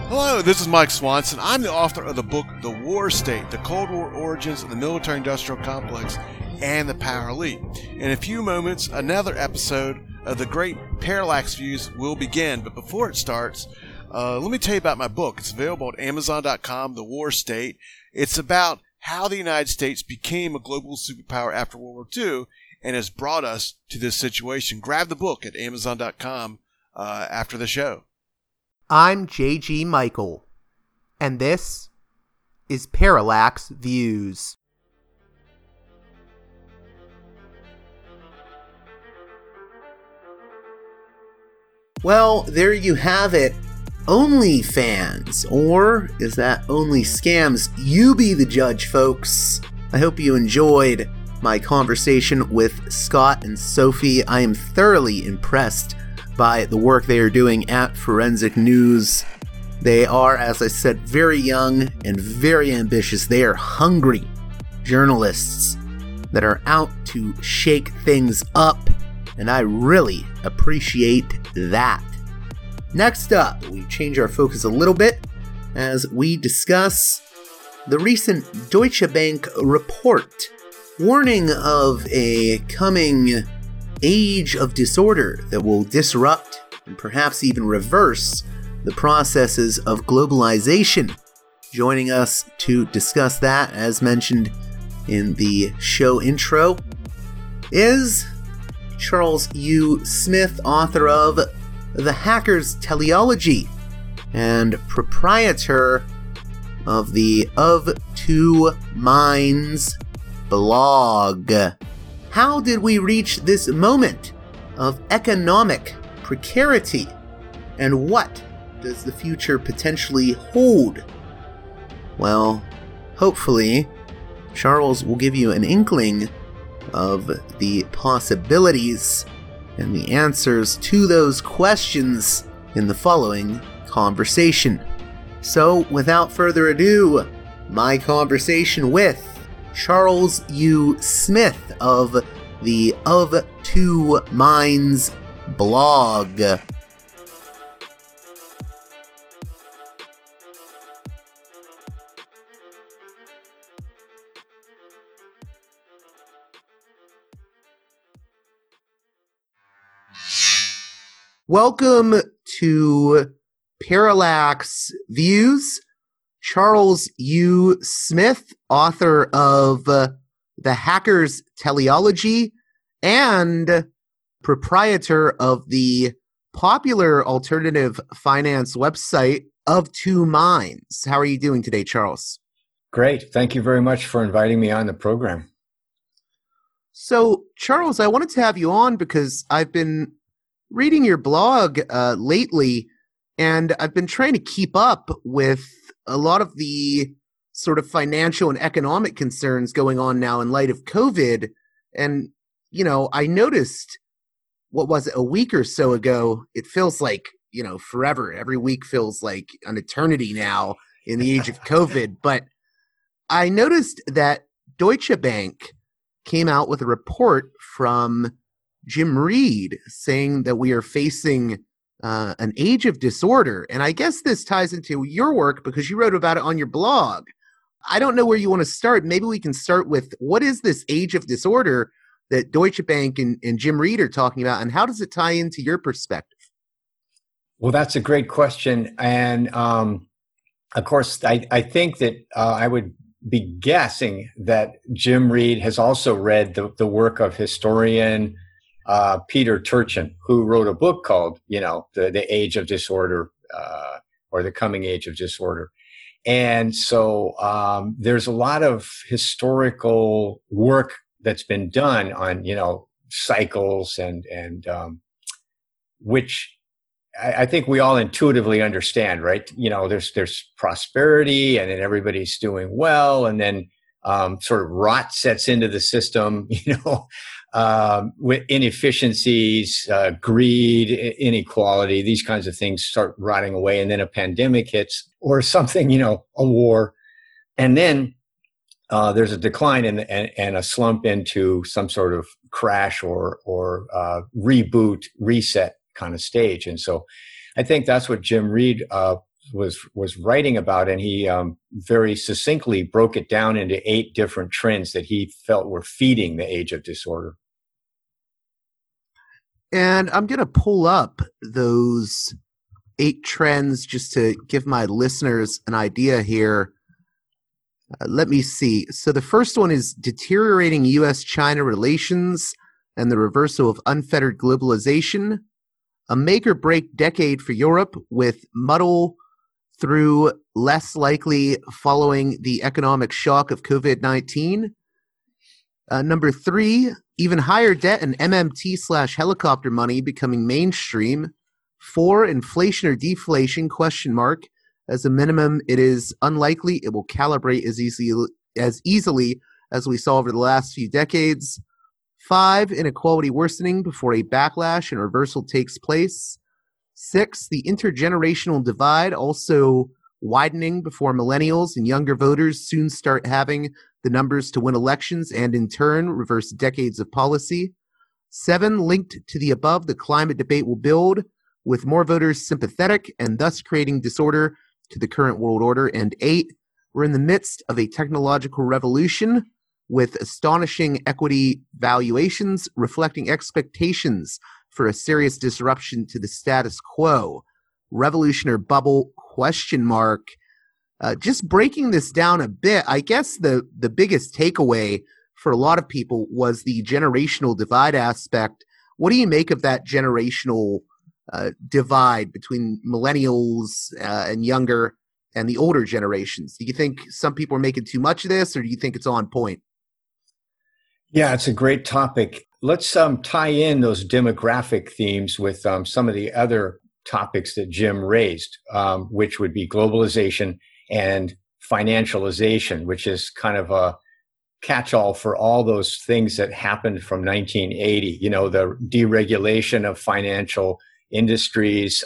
Hello, this is Mike Swanson. I'm the author of the book, The War State, The Cold War Origins of the Military-Industrial Complex and the Power Elite. In a few moments, another episode of the Great Parallax Views will begin. But before it starts, let me tell you about my book. It's available at Amazon.com, The War State. It's about how the United States became a global superpower after World War II and has brought us to this situation. Grab the book at Amazon.com after the show. I'm J.G. Michael, and this is Parallax Views. Well, there you have it. OnlyFans, or is that only scams? You be the judge, folks. I hope you enjoyed my conversation with Scott and Sophie. I am thoroughly impressed by the work they are doing at Forensic News. They are, as I said, very young and very ambitious. They are hungry journalists that are out to shake things up, and I really appreciate that. Next up, we change our focus a little bit as we discuss the recent Deutsche Bank report warning of a coming age of disorder that will disrupt and perhaps even reverse the processes of globalization. Joining us to discuss that, as mentioned in the show intro, is Charles U. Smith, author of The Hacker's Teleology and proprietor of the Of Two Minds blog. How did we reach this moment of economic precarity? And what does the future potentially hold? Well, hopefully, Charles will give you an inkling of the possibilities and the answers to those questions in the following conversation. So, without further ado, my conversation with Charles U. Smith of the Of Two Minds blog. Welcome to Parallax Views. Charles U. Smith, author of The Hacker's Teleology and proprietor of the popular alternative finance website Of Two Minds. How are you doing today, Charles? Great. Thank you very much for inviting me on the program. So, Charles, I wanted to have you on because I've been reading your blog lately, and I've been trying to keep up with a lot of the sort of financial and economic concerns going on now in light of COVID. And, you know, I noticed, what was it, a week or so ago, it feels like, you know, forever. Every week feels like an eternity now in the age of COVID. But I noticed that Deutsche Bank came out with a report from Jim Reed saying that we are facing an age of disorder. And I guess this ties into your work because you wrote about it on your blog. I don't know where you want to start. Maybe we can start with, what is this age of disorder that Deutsche Bank and Jim Reed are talking about, and how does it tie into your perspective? Well, that's a great question. And of course, I think that I would be guessing that Jim Reed has also read the work of historian Peter Turchin, who wrote a book called, you know, the Age of Disorder, or the Coming Age of Disorder. And so there's a lot of historical work that's been done on, you know, cycles and which I think we all intuitively understand, right? You know, there's prosperity, and then everybody's doing well, and then sort of rot sets into the system, you know, with inefficiencies, greed, inequality, these kinds of things start rotting away. And then a pandemic hits or something, you know, a war. And then there's a decline and a slump into some sort of crash or reboot, reset kind of stage. And so I think that's what Jim Reed was writing about, and he very succinctly broke it down into 8 different trends that he felt were feeding the age of disorder. And I'm going to pull up those 8 trends just to give my listeners an idea here. Let me see. So the first one is deteriorating U.S.-China relations and the reversal of unfettered globalization. A make-or-break decade for Europe, with muddle through less likely following the economic shock of COVID-19. Number 3, even higher debt and MMT/helicopter money becoming mainstream. 4, inflation or deflation, ? As a minimum, it is unlikely it will calibrate as easily as we saw over the last few decades. 5, inequality worsening before a backlash and reversal takes place. 6, the intergenerational divide also widening before millennials and younger voters soon start having the numbers to win elections and in turn reverse decades of policy. 7, linked to the above, the climate debate will build with more voters sympathetic and thus creating disorder to the current world order. And 8, we're in the midst of a technological revolution with astonishing equity valuations reflecting expectations for a serious disruption to the status quo. Revolution or bubble? ? Just breaking this down a bit, I guess the biggest takeaway for a lot of people was the generational divide aspect. What do you make of that generational divide between millennials and younger and the older generations? Do you think some people are making too much of this, or do you think it's on point? Yeah, it's a great topic. Let's tie in those demographic themes with some of the other topics that Jim raised, which would be globalization and financialization, which is kind of a catch-all for all those things that happened from 1980. You know, the deregulation of financial industries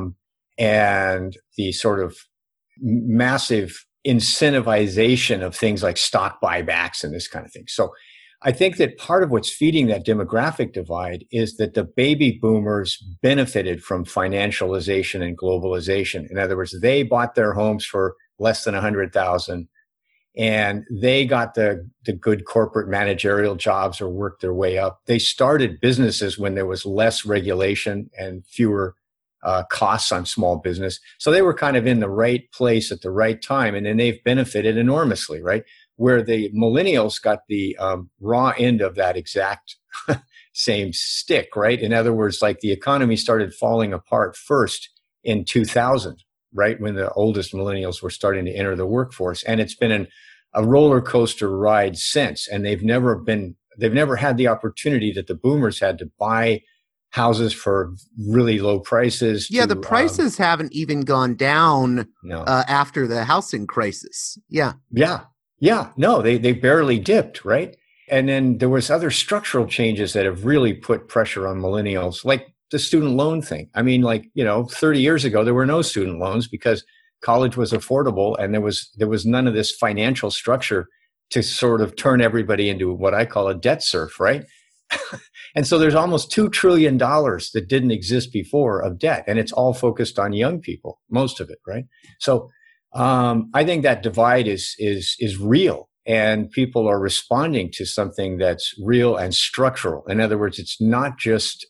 and the sort of massive incentivization of things like stock buybacks and this kind of thing. So I think that part of what's feeding that demographic divide is that the baby boomers benefited from financialization and globalization. In other words, they bought their homes for less than $100,000, and they got the good corporate managerial jobs or worked their way up. They started businesses when there was less regulation and fewer costs on small business. So they were kind of in the right place at the right time, and then they've benefited enormously, right? Where the millennials got the raw end of that exact same stick, right? In other words, like the economy started falling apart first in 2000, right? When the oldest millennials were starting to enter the workforce. And it's been a roller coaster ride since. And they've never had the opportunity that the boomers had to buy houses for really low prices. Yeah, the prices haven't even gone down no. After the housing crisis. Yeah. Yeah, no, they barely dipped, right? And then there was other structural changes that have really put pressure on millennials, like the student loan thing. I mean, 30 years ago, there were no student loans because college was affordable and there was none of this financial structure to sort of turn everybody into what I call a debt serf, right? And so there's almost $2 trillion that didn't exist before of debt, and it's all focused on young people, most of it, right? So I think that divide is real, and people are responding to something that's real and structural. In other words, it's not just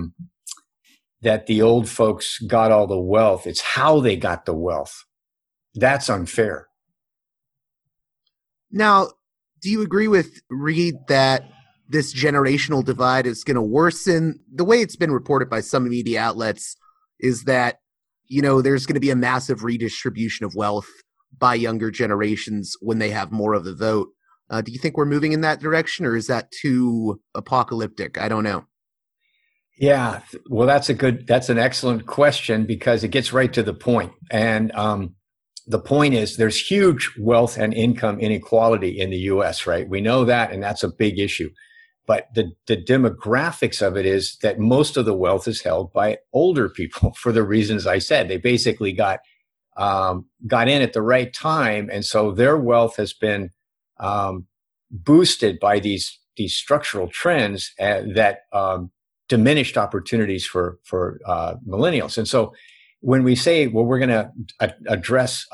that the old folks got all the wealth; it's how they got the wealth. That's unfair. Now, do you agree with Reed that this generational divide is going to worsen? The way it's been reported by some media outlets is that, you know, there's going to be a massive redistribution of wealth by younger generations when they have more of the vote. Do you think we're moving in that direction, or is that too apocalyptic? I don't know. Yeah, well, that's an excellent question because it gets right to the point. And the point is there's huge wealth and income inequality in the U.S., right? We know that, and that's a big issue. But the demographics of it is that most of the wealth is held by older people for the reasons I said. They basically got in at the right time, and so their wealth has been boosted by these structural trends that diminished opportunities for millennials. And so when we say, well, we're going to address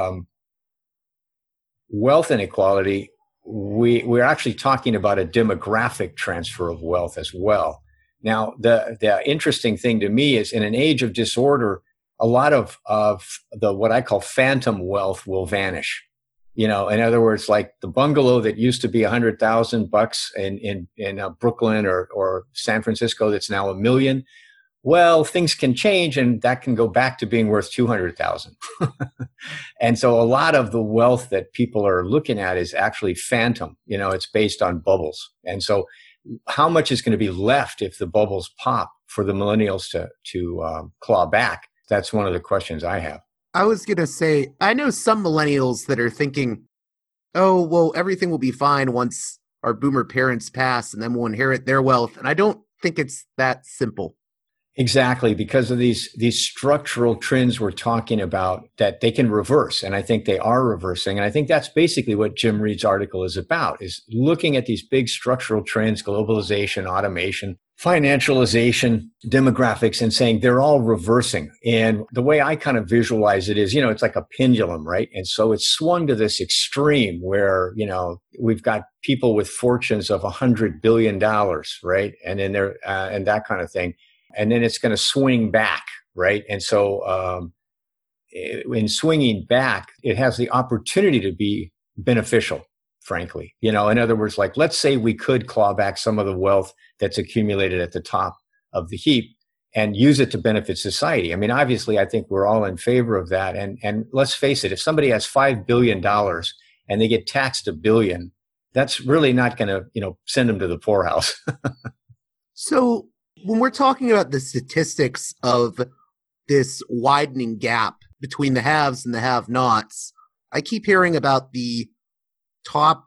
wealth inequality, we're actually talking about a demographic transfer of wealth as well. Now, the interesting thing to me is in an age of disorder, a lot of the what I call phantom wealth will vanish. In other words, like the bungalow that used to be $100,000 in Brooklyn or San Francisco that's now $1 million. Well, things can change, and that can go back to being worth 200,000. And so a lot of the wealth that people are looking at is actually phantom. It's based on bubbles. And so how much is going to be left if the bubbles pop for the millennials to claw back? That's one of the questions I have. I was going to say, I know some millennials that are thinking, oh, well, everything will be fine once our boomer parents pass and then we'll inherit their wealth. And I don't think it's that simple. Exactly, because of these structural trends we're talking about that they can reverse. And I think they are reversing. And I think that's basically what Jim Reed's article is about, is looking at these big structural trends, globalization, automation, financialization, demographics, and saying they're all reversing. And the way I kind of visualize it is, it's like a pendulum, right? And so it's swung to this extreme where, we've got people with fortunes of $100 billion, right? And then and that kind of thing. And then it's going to swing back, right? And so in swinging back, it has the opportunity to be beneficial, frankly. In other words, like, let's say we could claw back some of the wealth that's accumulated at the top of the heap and use it to benefit society. I mean, obviously, I think we're all in favor of that. And let's face it, if somebody has $5 billion and they get taxed $1 billion, that's really not going to, send them to the poorhouse. So when we're talking about the statistics of this widening gap between the haves and the have-nots, I keep hearing about the top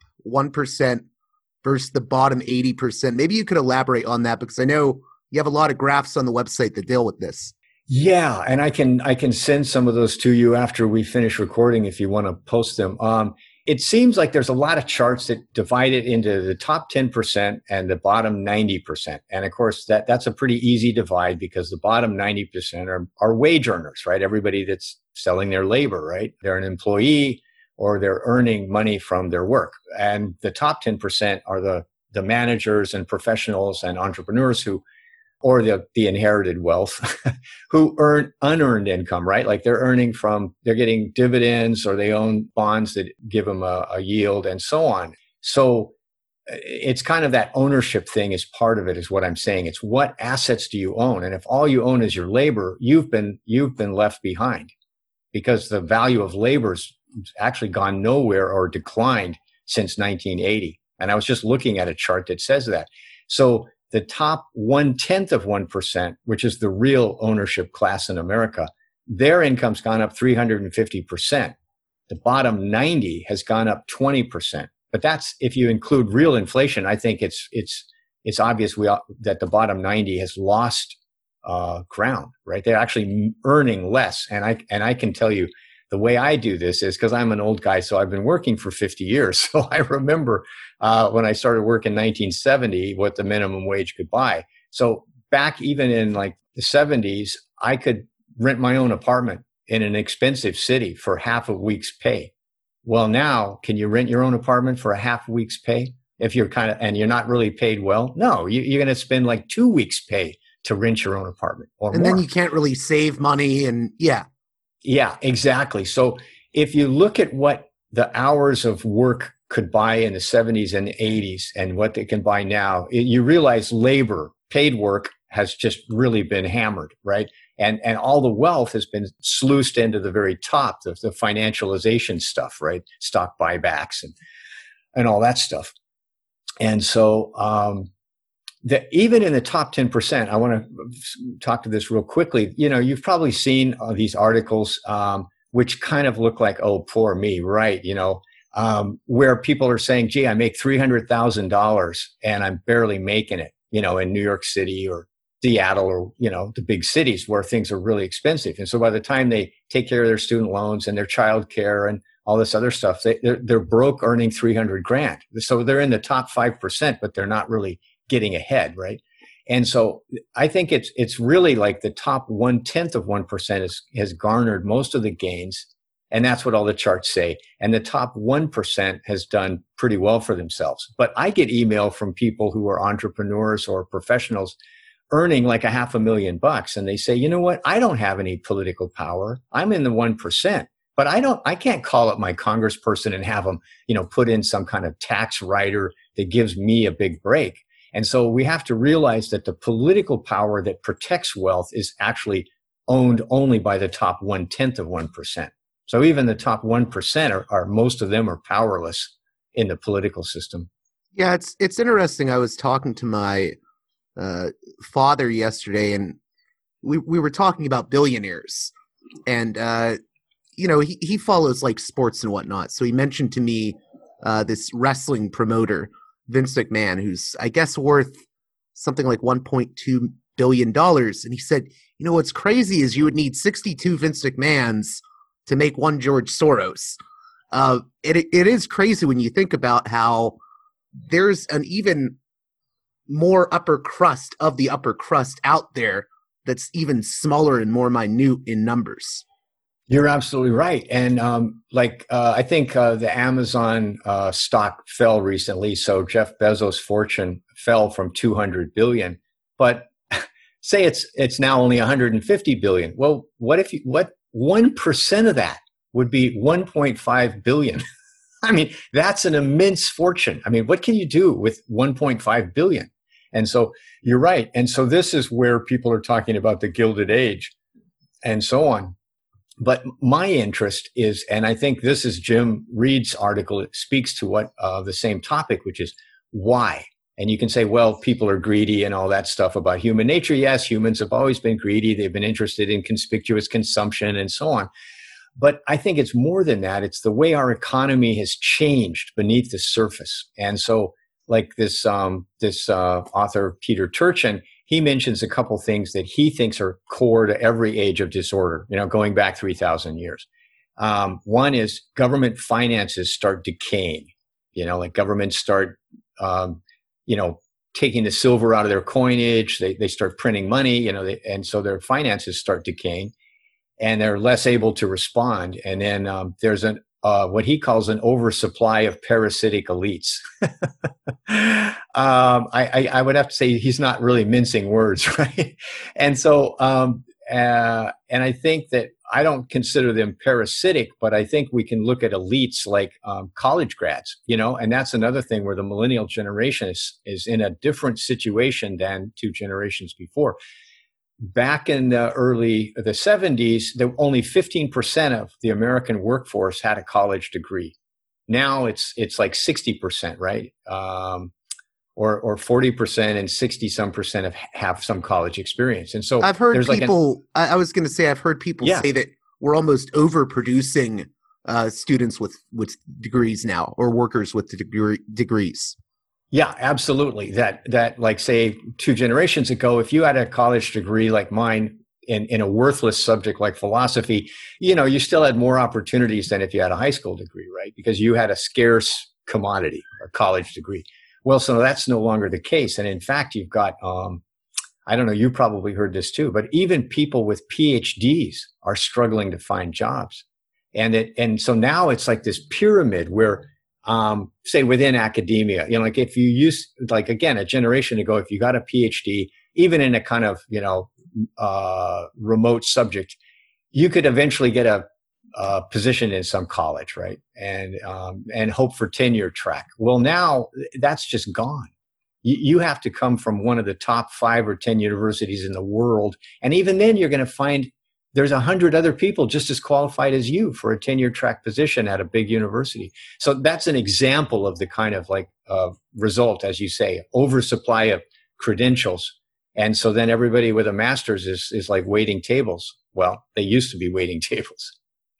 1% versus the bottom 80%. Maybe you could elaborate on that, because I know you have a lot of graphs on the website that deal with this. Yeah, and I can send some of those to you after we finish recording if you want to post them. It seems like there's a lot of charts that divide it into the top 10% and the bottom 90%. And of course, that's a pretty easy divide, because the bottom 90% are wage earners, right? Everybody that's selling their labor, right? They're an employee or they're earning money from their work. And the top 10% are the managers and professionals and entrepreneurs or the inherited wealth who earn unearned income, right? Like they're getting dividends, or they own bonds that give them a yield and so on. So it's kind of that ownership thing is part of it, is what I'm saying. It's what assets do you own? And if all you own is your labor, you've been left behind, because the value of labor's actually gone nowhere or declined since 1980. And I was just looking at a chart that says that. So the top 1/10 of 1%, which is the real ownership class in America, their income's gone up 350%. The bottom 90 has gone up 20%. But that's, if you include real inflation, I think it's obvious that the bottom 90 has lost ground, right? They're actually earning less. And I can tell you, the way I do this is because I'm an old guy, so I've been working for 50 years. So I remember when I started work in 1970, what the minimum wage could buy. So back even in like the 70s, I could rent my own apartment in an expensive city for half a week's pay. Well, now, can you rent your own apartment for a half a week's pay? If you're and you're not really paid well? No, you're going to spend like 2 weeks' pay to rent your own apartment or more. And then you can't really save money Yeah, exactly. So if you look at what the hours of work could buy in the 70s and 80s and what they can buy now, you realize labor, paid work, has just really been hammered, right? And all the wealth has been sluiced into the very top, the financialization stuff, right? Stock buybacks and all that stuff. And so even in the top 10%, I want to talk to this real quickly. You've probably seen these articles, which kind of look like, oh, poor me, right? Where people are saying, gee, I make $300,000 and I'm barely making it, in New York City or Seattle or, the big cities where things are really expensive. And so by the time they take care of their student loans and their child care and all this other stuff, they're broke earning $300,000. So they're in the top 5%, but they're not really getting ahead, right? And so I think it's really like the top 1/10 of 1% has garnered most of the gains. And that's what all the charts say. And the top 1% has done pretty well for themselves. But I get email from people who are entrepreneurs or professionals earning like $500,000. And they say, you know what? I don't have any political power. I'm in the 1%, but I can't call up my congressperson and have them, put in some kind of tax rider that gives me a big break. And so we have to realize that the political power that protects wealth is actually owned only by the top 1/10 of 1%. So even the top 1% are most of them are powerless in the political system. Yeah, it's interesting. I was talking to my father yesterday, and we were talking about billionaires, and he follows like sports and whatnot. So he mentioned to me this wrestling promoter, Vince McMahon, who's I guess worth something like $1.2 billion. And he said, what's crazy is you would need 62 Vince McMahons to make one George Soros. It is crazy when you think about how there's an even more upper crust of the upper crust out there that's even smaller and more minute in numbers. You're absolutely right. And I think the Amazon stock fell recently. So Jeff Bezos' fortune fell from 200 billion, but say it's now only 150 billion. Well, what 1% of that would be 1.5 billion? I mean, that's an immense fortune. I mean, what can you do with 1.5 billion? And so you're right. And so this is where people are talking about the Gilded Age and so on. But my interest is, and I think this is Jim Reed's article, it speaks to what the same topic, which is why. And you can say, well, people are greedy and all that stuff about human nature. Yes, humans have always been greedy. They've been interested in conspicuous consumption and so on. But I think it's more than that. It's the way our economy has changed beneath the surface. And so like this author, Peter Turchin, he mentions a couple things that he thinks are core to every age of disorder, going back 3,000 years. One is government finances start decaying, like governments start, taking the silver out of their coinage. They start printing money, and so their finances start decaying and they're less able to respond. And then there's what he calls an oversupply of parasitic elites. I would have to say he's not really mincing words, right? And so, and I think that I don't consider them parasitic, but I think we can look at elites like college grads, and that's another thing where the millennial generation is in a different situation than 2 generations before. Back in the 70s, only 15% of the American workforce had a college degree. Now it's like 60%, right? Or 40% and 60% have some college experience. And so I've heard people, I was going to say, I've heard people say that we're almost overproducing students with degrees now, or workers with degrees. Yeah, absolutely. That like say 2 generations ago, if you had a college degree like mine in a worthless subject like philosophy, you still had more opportunities than if you had a high school degree, right? Because you had a scarce commodity, a college degree. Well, so that's no longer the case. And in fact, you've got, I don't know, you probably heard this too, but even people with PhDs are struggling to find jobs. And so now it's like this pyramid where, say within academia, like if you use, like again, a generation ago, if you got a PhD, even in a kind of, remote subject, you could eventually get a position in some college, right? And hope for tenure track. Well, now that's just gone. You have to come from one of the top 5 or 10 universities in the world. And even then you're going to find there's 100 other people just as qualified as you for a tenure track position at a big university. So that's an example of the kind of like result, as you say, oversupply of credentials. And so then everybody with a master's is like waiting tables. Well, they used to be waiting tables.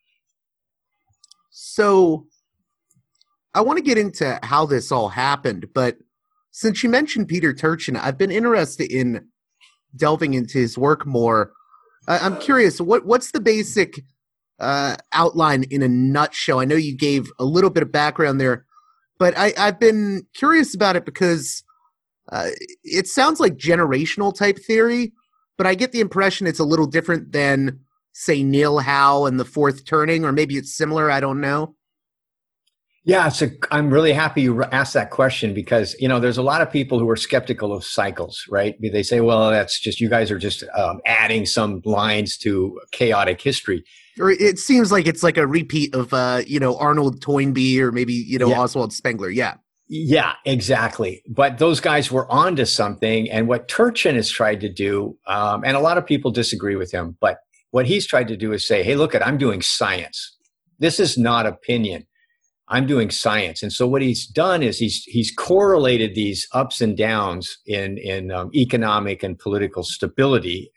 So I want to get into how this all happened, but since you mentioned Peter Turchin, I've been interested in delving into his work more. I'm curious, what's the basic outline in a nutshell? I know you gave a little bit of background there, but I've been curious about it because It sounds like generational type theory, but I get the impression it's a little different than, say, Neil Howe and the fourth turning, or maybe it's similar. I don't know. Yeah, I'm really happy you asked that question because, there's a lot of people who are skeptical of cycles, right? They say, well, that's just, you guys are just adding some lines to chaotic history. Or it seems like it's like a repeat of, Arnold Toynbee or maybe, Yeah. Oswald Spengler. Yeah. Yeah, exactly. But those guys were onto something. And what Turchin has tried to do, and a lot of people disagree with him, but what he's tried to do is say, hey, look, I'm doing science. This is not opinion. I'm doing science. And so what he's done is he's correlated these ups and downs in economic and political stability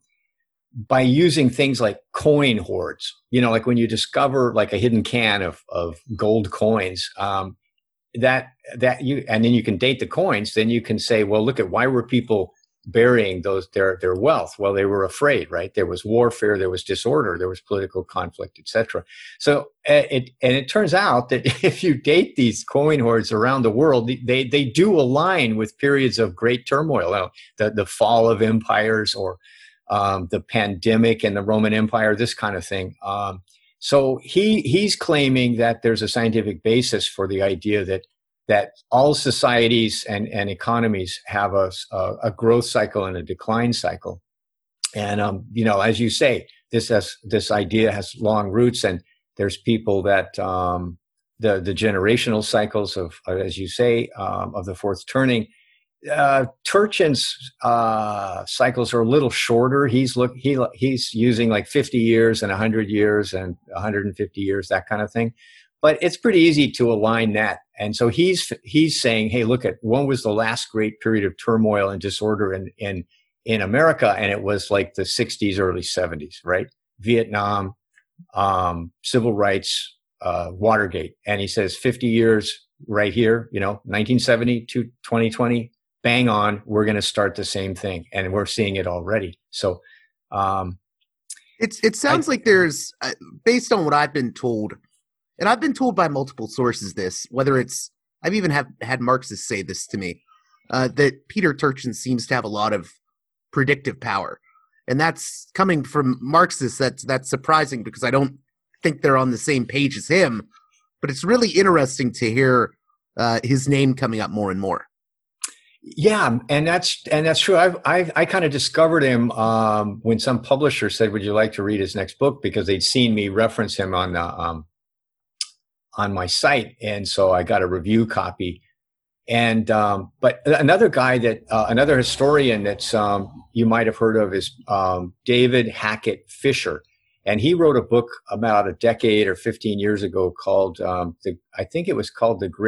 by using things like coin hoards. Like when you discover like a hidden can of gold coins, and then you can date the coins, then you can say, well, look at why were people burying their wealth? Well, they were afraid, right? There was warfare, there was disorder, there was political conflict, etc. So it turns out that if you date these coin hoards around the world, they do align with periods of great turmoil, the fall of empires or the pandemic in the Roman Empire, this kind of thing. So he's claiming that there's a scientific basis for the idea that all societies and economies have a growth cycle and a decline cycle. And, as you say, this idea has long roots, and there's people that the generational cycles of, as you say, of the fourth turning. Turchin's cycles are a little shorter. He's using like 50 years and 100 years and 150 years, that kind of thing. But it's pretty easy to align that. And so he's saying, hey, look at when was the last great period of turmoil and disorder in America? And it was like the 60s, early 70s, right? Vietnam, civil rights, Watergate. And he says 50 years right here, 1970 to 2020, bang on, we're going to start the same thing. And we're seeing it already. So it sounds like there's, based on what I've been told, and I've been told by multiple sources this, whether it's, I've even had Marxists say this to me, that Peter Turchin seems to have a lot of predictive power. And that's coming from Marxists. That's surprising because I don't think they're on the same page as him. But it's really interesting to hear his name coming up more and more. Yeah, and that's true. I kind of discovered him when some publisher said, "Would you like to read his next book?" Because they'd seen me reference him on my site, and so I got a review copy. And but another guy another historian that you might have heard of is David Hackett Fischer, and he wrote a book about a decade or 15 years ago called I think it was called The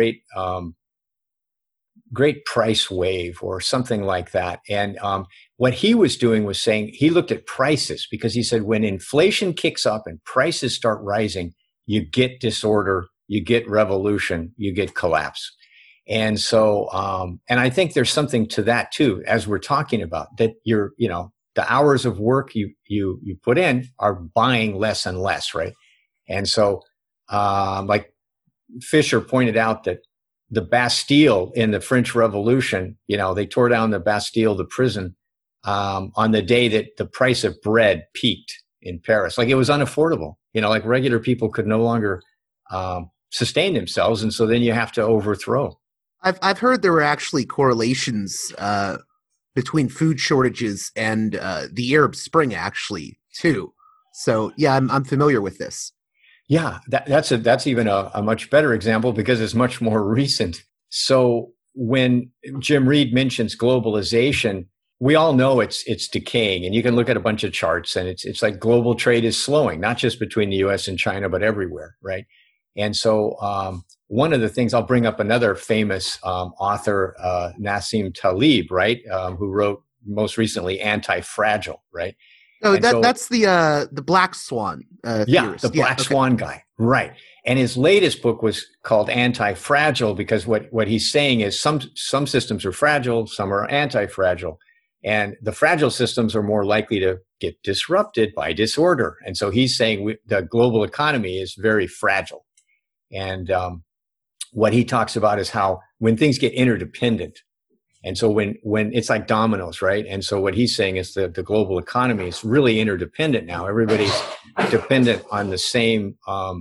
Great Price Wave or something like that. And what he was doing was saying he looked at prices because he said when inflation kicks up and prices start rising, you get disorder, you get revolution, you get collapse. And so, and I think there's something to that too, as we're talking about, that the hours of work you put in are buying less and less, right? And so, like Fisher pointed out that the Bastille in the French Revolution, they tore down the Bastille, the prison, on the day that the price of bread peaked in Paris. Like it was unaffordable, like regular people could no longer sustain themselves. And so then you have to overthrow. I've heard there were actually correlations between food shortages and the Arab Spring, actually, too. So yeah, I'm familiar with this. Yeah, that's even a much better example because it's much more recent. So when Jim Reed mentions globalization, we all know it's decaying, and you can look at a bunch of charts, and it's like global trade is slowing, not just between the U.S. and China, but everywhere, right? And so one of the things, I'll bring up another famous author, Nassim Taleb, right, who wrote most recently Anti-Fragile, right? Oh, that's the Black Swan theorist. The Black Swan guy, right? And his latest book was called Anti-Fragile because what he's saying is some systems are fragile, some are anti-fragile, and the fragile systems are more likely to get disrupted by disorder. And so he's saying the global economy is very fragile. And what he talks about is how when things get interdependent, And so when it's like dominoes, right? And so what he's saying is that the global economy is really interdependent now. Everybody's dependent on the same,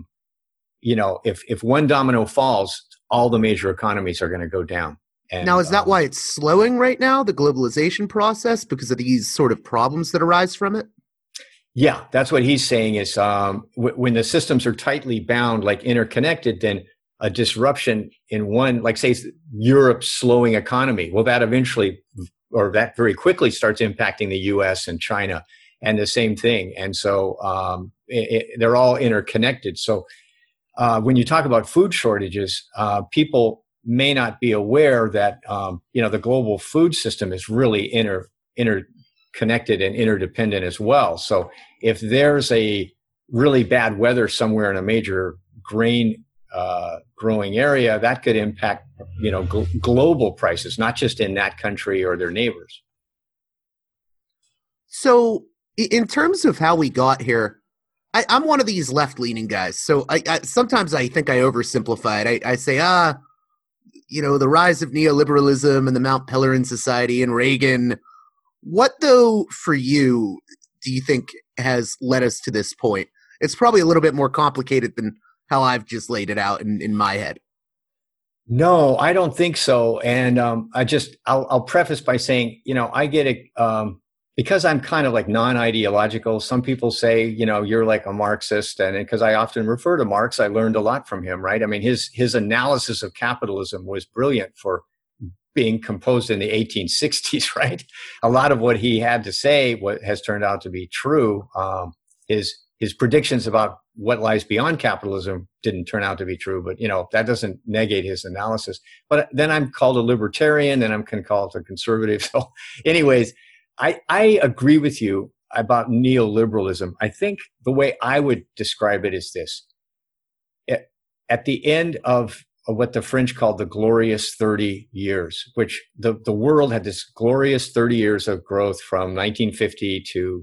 if one domino falls, all the major economies are going to go down. And, now, is that why it's slowing right now, the globalization process, because of these sort of problems that arise from it? Yeah, that's what he's saying is when the systems are tightly bound, like interconnected, then a disruption in one, like say Europe's slowing economy, well, that eventually, or that very quickly starts impacting the US and China and the same thing. And so they're all interconnected. So when you talk about food shortages, people may not be aware that, the global food system is really interconnected and interdependent as well. So if there's a really bad weather somewhere in a major grain growing area, that could impact, global prices, not just in that country or their neighbors. So in terms of how we got here, I'm one of these left-leaning guys. So I sometimes I think I oversimplify it. I say, the rise of neoliberalism and the Mount Pelerin Society and Reagan. What, though, for you, do you think has led us to this point? It's probably a little bit more complicated than how I've just laid it out in my head. No, I don't think so. And I'll preface by saying, I get it because I'm kind of like non-ideological. Some people say, you're like a Marxist, and because I often refer to Marx, I learned a lot from him, right? I mean, his analysis of capitalism was brilliant for being composed in the 1860s, right? A lot of what he had to say has turned out to be true. His predictions about what lies beyond capitalism didn't turn out to be true, but that doesn't negate his analysis. But then I'm called a libertarian, and I'm called a conservative. So, anyways, I agree with you about neoliberalism. I think the way I would describe it is this: at the end of what the French called the glorious 30 years, which the world had this glorious 30 years of growth from 1950 to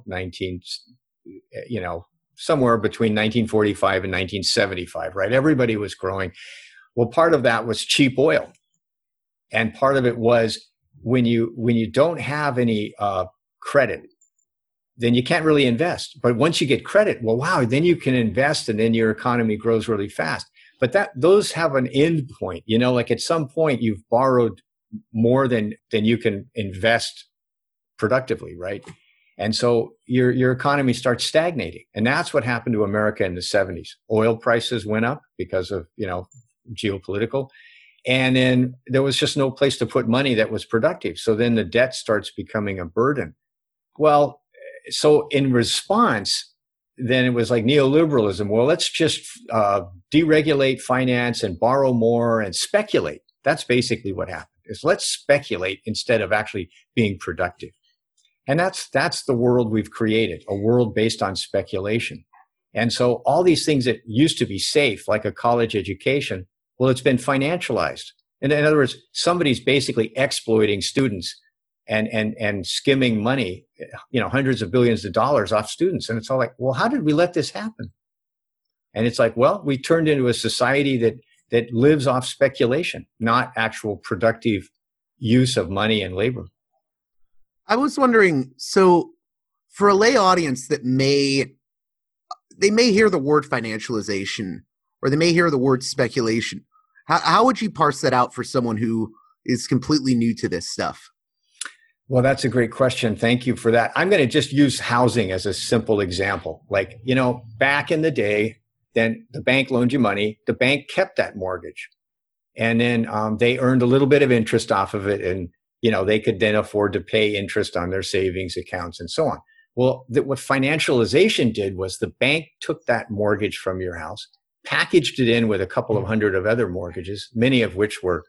somewhere between 1945 and 1975, right? Everybody was growing. Well, part of that was cheap oil. And part of it was when you don't have any credit, then you can't really invest. But once you get credit, well, wow, then you can invest, and then your economy grows really fast. But those have an end point, like at some point you've borrowed more than you can invest productively, right? And so your economy starts stagnating. And that's what happened to America in the 70s. Oil prices went up because of, geopolitical. And then there was just no place to put money that was productive. So then the debt starts becoming a burden. Well, so in response, then it was like neoliberalism. Well, let's just deregulate finance and borrow more and speculate. That's basically what happened. Is let's speculate instead of actually being productive. And that's the world we've created, a world based on speculation. And so all these things that used to be safe, like a college education, well, it's been financialized. And in other words, somebody's basically exploiting students and skimming money, hundreds of billions of dollars off students. And it's all like, well, how did we let this happen? And it's like, well, we turned into a society that lives off speculation, not actual productive use of money and labor. I was wondering, so for a lay audience that may hear the word financialization, or they may hear the word speculation, how would you parse that out for someone who is completely new to this stuff? Well, that's a great question. Thank you for that. I'm going to just use housing as a simple example. Like, back in the day, then the bank loaned you money, the bank kept that mortgage, and then they earned a little bit of interest off of it, and they could then afford to pay interest on their savings accounts and so on. Well, what financialization did was the bank took that mortgage from your house, packaged it in with a couple of hundred of other mortgages, many of which were,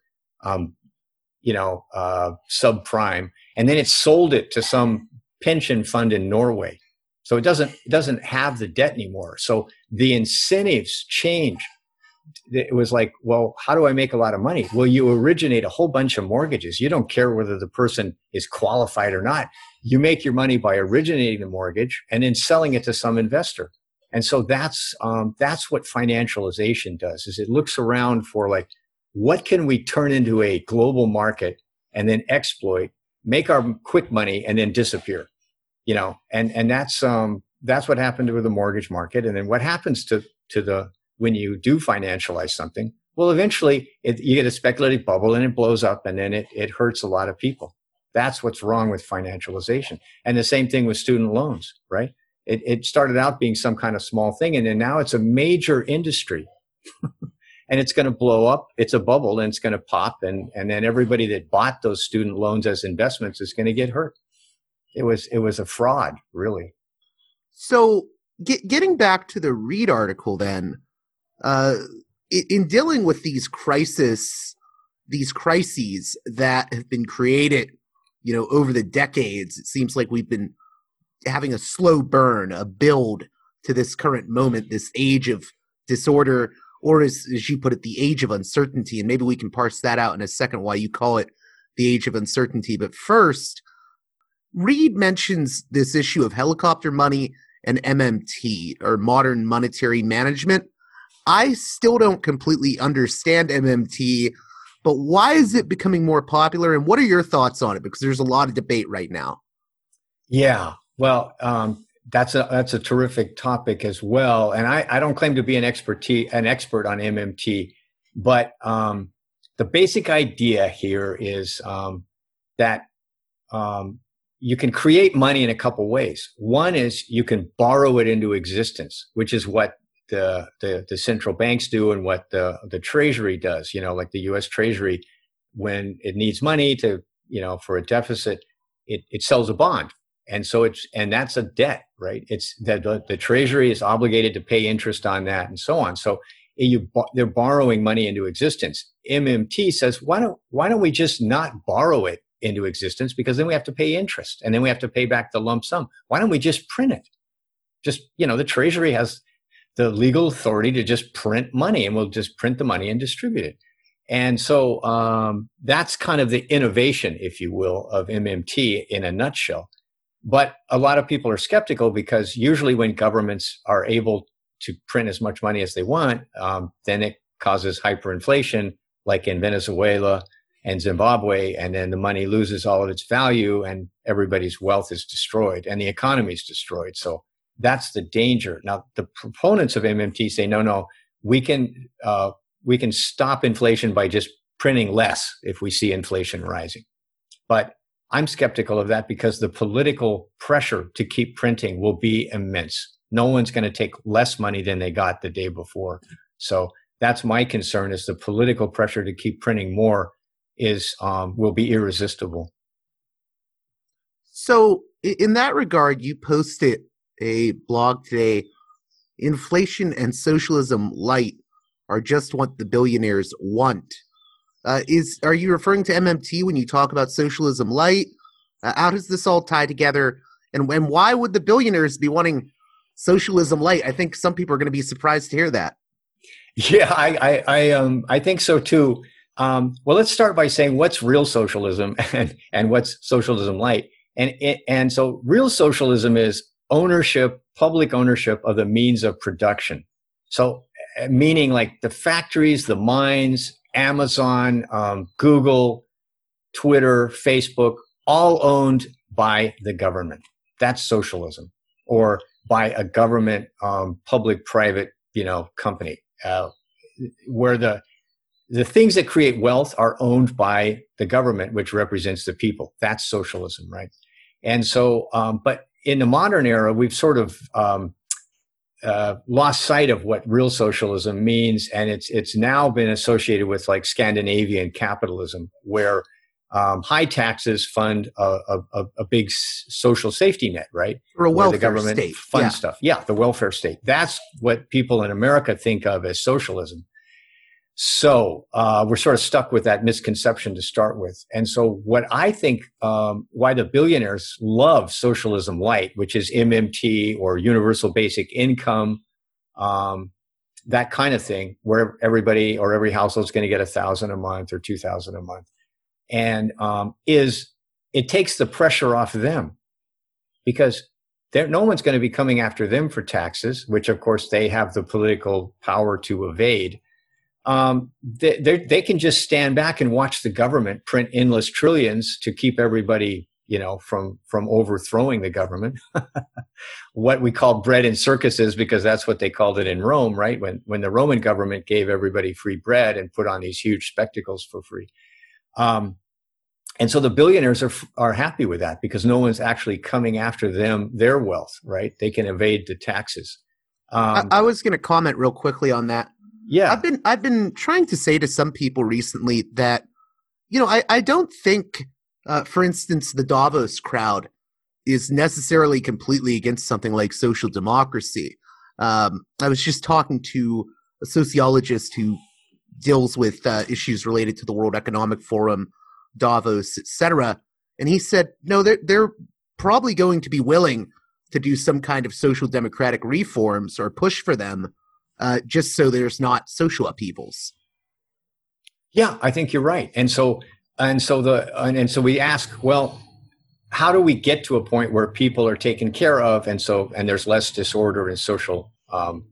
subprime, and then it sold it to some pension fund in Norway. So it doesn't have the debt anymore. So the incentives change. It was like, well, how do I make a lot of money? Well, you originate a whole bunch of mortgages. You don't care whether the person is qualified or not. You make your money by originating the mortgage and then selling it to some investor. And so that's what financialization does, is it looks around for like, what can we turn into a global market and then exploit, make our quick money, and then disappear. And that's what happened to the mortgage market. And then what happens to when you do financialize something? Well, eventually you get a speculative bubble and it blows up, and then it hurts a lot of people. That's what's wrong with financialization. And the same thing with student loans, right? It started out being some kind of small thing, and then now it's a major industry. And it's going to blow up. It's a bubble, and it's going to pop. And then everybody that bought those student loans as investments is going to get hurt. It was a fraud, really. So getting back to the Reed article then, in dealing with these crises that have been created, over the decades, it seems like we've been having a slow burn, a build to this current moment, this age of disorder, or as you put it, the age of uncertainty. And maybe we can parse that out in a second, why you call it the age of uncertainty. But first, Reed mentions this issue of helicopter money and MMT, or modern monetary management. I still don't completely understand MMT, but why is it becoming more popular, and what are your thoughts on it? Because there's a lot of debate right now. Yeah, well, that's a terrific topic as well. And I don't claim to be an expert on MMT, but the basic idea here is that you can create money in a couple ways. One is you can borrow it into existence, which is what the central banks do and what the Treasury does. Like the U.S. Treasury, when it needs money to, for a deficit, it sells a bond. And so that's a debt, right? It's that the Treasury is obligated to pay interest on that and so on. So they're borrowing money into existence. MMT says, why don't we just not borrow it into existence, because then we have to pay interest and then we have to pay back the lump sum. Why don't we just print it? The Treasury has the legal authority to just print money, and we'll just print the money and distribute it. And so that's kind of the innovation, if you will, of MMT in a nutshell. But a lot of people are skeptical, because usually when governments are able to print as much money as they want, then it causes hyperinflation, like in Venezuela and Zimbabwe, and then the money loses all of its value and everybody's wealth is destroyed and the economy is destroyed. So that's the danger. Now, the proponents of MMT say, no, we can stop inflation by just printing less if we see inflation rising. But I'm skeptical of that, because the political pressure to keep printing will be immense. No one's going to take less money than they got the day before. So that's my concern, is the political pressure to keep printing more will be irresistible. So in that regard, you posted a blog today, "Inflation and Socialism Light are just what the billionaires want." Are you referring to MMT when you talk about socialism light? How does this all tie together? And why would the billionaires be wanting socialism light? I think some people are going to be surprised to hear that. Yeah, I think so too. Well, let's start by saying what's real socialism and what's socialism light. And so real socialism is public ownership of the means of production. So meaning like the factories, the mines, Amazon, Google, Twitter, Facebook, all owned by the government. That's socialism, or by a government public-private company, where the things that create wealth are owned by the government, which represents the people. That's socialism, right? And so, but in the modern era, we've sort of lost sight of what real socialism means, and it's now been associated with like Scandinavian capitalism, where high taxes fund a big social safety net, right? Or a welfare the government state. Funds stuff. Yeah, the welfare state. That's what people in America think of as socialism. So we're sort of stuck with that misconception to start with. And so what I think why the billionaires love socialism light, which is MMT or universal basic income, that kind of thing, where everybody or every household is going to get $1,000 a month or $2,000 a month. And it takes the pressure off them, because no one's going to be coming after them for taxes, which of course they have the political power to evade. They can just stand back and watch the government print endless trillions to keep everybody, from overthrowing the government. What we call bread and circuses, because that's what they called it in Rome, right? When the Roman government gave everybody free bread and put on these huge spectacles for free. And so the billionaires are happy with that because no one's actually coming after their wealth, right? They can evade the taxes. I was going to comment real quickly on that. Yeah. I've been trying to say to some people recently that, I don't think, for instance, the Davos crowd is necessarily completely against something like social democracy. I was just talking to a sociologist who deals with issues related to the World Economic Forum, Davos, etc. And he said, no, they're probably going to be willing to do some kind of social democratic reforms or push for them, just so there's not social upheavals. Yeah, I think you're right. And so we ask, well, how do we get to a point where people are taken care of, and there's less disorder and social, how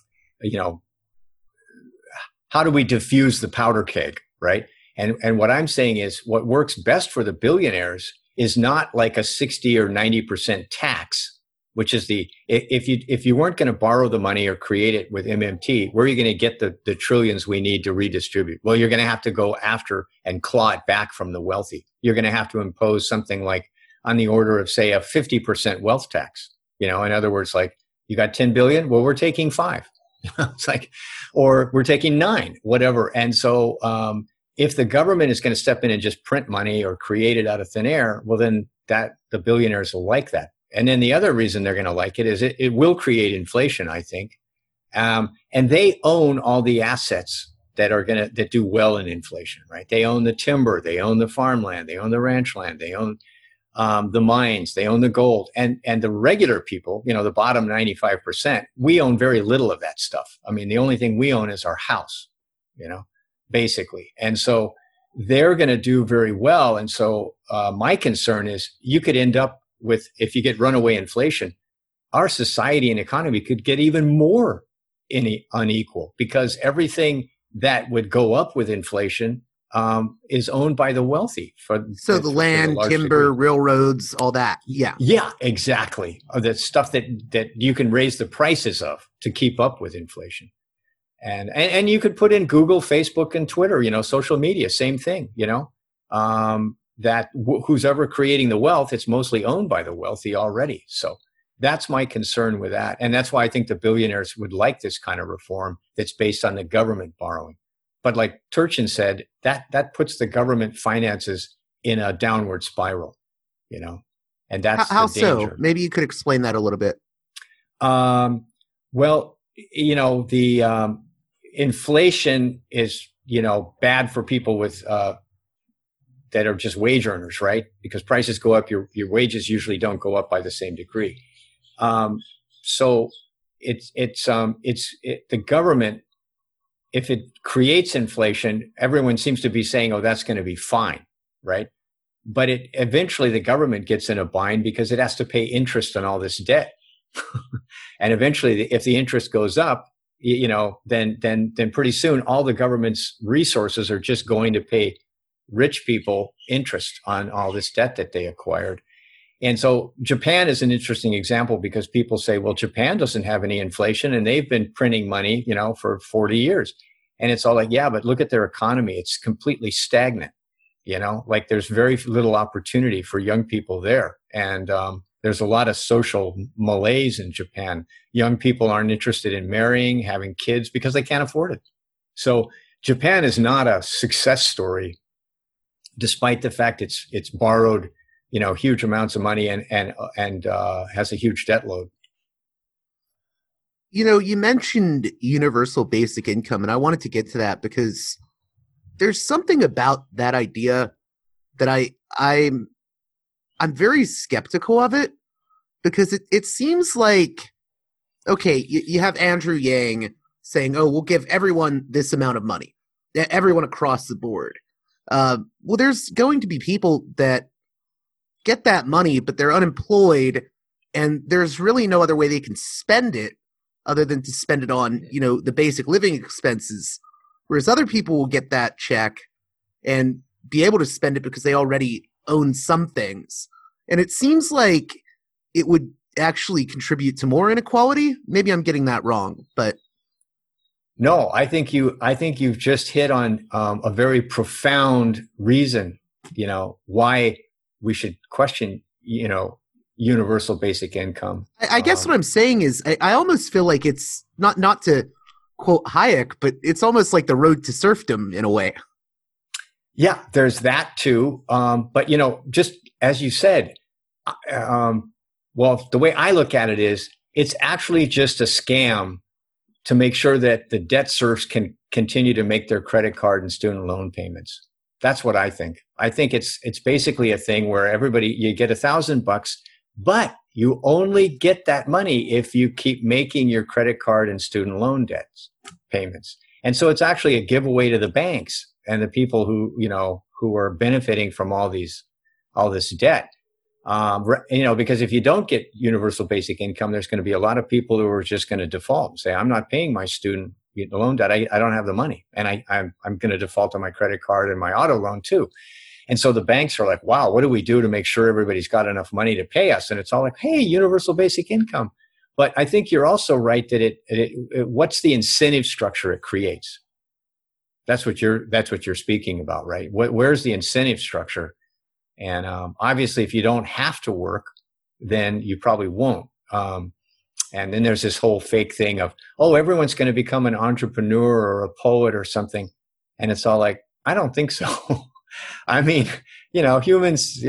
do we diffuse the powder keg, right? And what I'm saying is what works best for the billionaires is not like a 60 or 90% tax, which is if you weren't going to borrow the money or create it with MMT, where are you going to get the trillions we need to redistribute? Well, you're going to have to go after and claw it back from the wealthy. You're going to have to impose something like on the order of, say, a 50% wealth tax. In other words, like you got 10 billion, well, we're taking 5. It's like, or we're taking 9, whatever. And so, if the government is going to step in and just print money or create it out of thin air, well, then the billionaires will like that. And then the other reason they're going to like it is it will create inflation, I think. And they own all the assets that do well in inflation, right? They own the timber, they own the farmland, they own the ranch land, they own the mines, they own the gold. And the regular people, the bottom 95%, we own very little of that stuff. I mean, the only thing we own is our house, basically. And so they're going to do very well. And so my concern is you could end up with, if you get runaway inflation, our society and economy could get even more unequal because everything that would go up with inflation is owned by the wealthy. So the land, timber, railroads, all that. Yeah. Yeah, exactly. The stuff that you can raise the prices of to keep up with inflation. And you could put in Google, Facebook, and Twitter, social media, same thing, who's ever creating the wealth, it's mostly owned by the wealthy already. So that's my concern with that. And that's why I think the billionaires would like this kind of reform that's based on the government borrowing. But like Turchin said, that puts the government finances in a downward spiral, and that's how the danger. So? Maybe you could explain that a little bit. Well, the inflation is, bad for people with that are just wage earners, right? Because prices go up, your wages usually don't go up by the same degree. So the government, if it creates inflation, everyone seems to be saying, oh, that's going to be fine, right? But eventually the government gets in a bind because it has to pay interest on all this debt. And eventually, if the interest goes up, then pretty soon all the government's resources are just going to pay rich people interest on all this debt that they acquired. And so Japan is an interesting example because people say, well, Japan doesn't have any inflation and they've been printing money, for 40 years. And it's all like, yeah, but look at their economy. It's completely stagnant, like there's very little opportunity for young people there. And there's a lot of social malaise in Japan. Young people aren't interested in marrying, having kids because they can't afford it. So Japan is not a success story, despite the fact it's borrowed, huge amounts of money and has a huge debt load. You mentioned universal basic income, and I wanted to get to that because there's something about that idea that I'm very skeptical of it, because it seems like, okay, you have Andrew Yang saying, oh, we'll give everyone this amount of money, everyone across the board. Well, there's going to be people that get that money, but they're unemployed, and there's really no other way they can spend it other than to spend it on, the basic living expenses whereas other people will get that check and be able to spend it because they already own some things. And it seems like it would actually contribute to more inequality. Maybe I'm getting that wrong, but no, I think you've just hit on a very profound reason, why we should question, universal basic income. I guess what I'm saying is I almost feel like it's not to quote Hayek, but it's almost like the road to serfdom in a way. Yeah, there's that too. But just as you said, well, the way I look at it is it's actually just a scam to make sure that the debt serfs can continue to make their credit card and student loan payments. That's what I think. I think it's basically a thing where you get $1,000, but you only get that money if you keep making your credit card and student loan debts payments. And so it's actually a giveaway to the banks and the people who are benefiting from all this debt. Because if you don't get universal basic income, there's going to be a lot of people who are just going to default and say, I'm not paying my student loan debt. I don't have the money, and I'm going to default on my credit card and my auto loan too. And so the banks are like, wow, what do we do to make sure everybody's got enough money to pay us? And it's all like, hey, universal basic income. But I think you're also right that what's the incentive structure it creates? That's what you're speaking about, right? Where's the incentive structure? And obviously, if you don't have to work, then you probably won't. And then there's this whole fake thing of, everyone's going to become an entrepreneur or a poet or something. And it's all like, I don't think so. I mean, humans,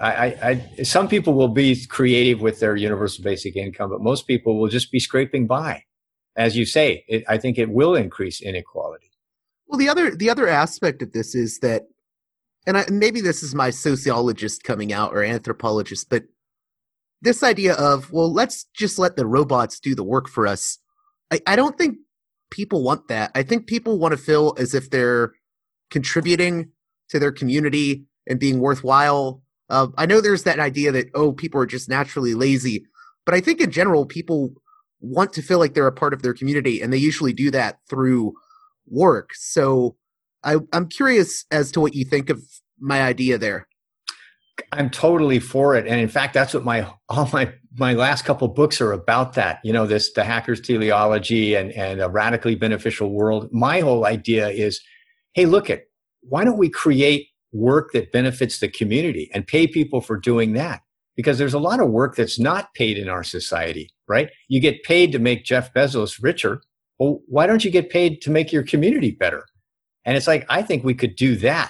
some people will be creative with their universal basic income, but most people will just be scraping by. As you say, I think it will increase inequality. Well, the other aspect of this is that, and maybe this is my sociologist coming out or anthropologist, but this idea of, well, let's just let the robots do the work for us. I don't think people want that. I think people want to feel as if they're contributing to their community and being worthwhile. I know there's that idea that, people are just naturally lazy, but I think in general, people want to feel like they're a part of their community, and they usually do that through work. So I'm curious as to what you think of my idea there. I'm totally for it. And in fact, that's what all my last couple books are about that, the hacker's teleology and a radically beneficial world. My whole idea is, hey, why don't we create work that benefits the community and pay people for doing that? Because there's a lot of work that's not paid in our society, right? You get paid to make Jeff Bezos richer. Well, why don't you get paid to make your community better? And it's like, I think we could do that.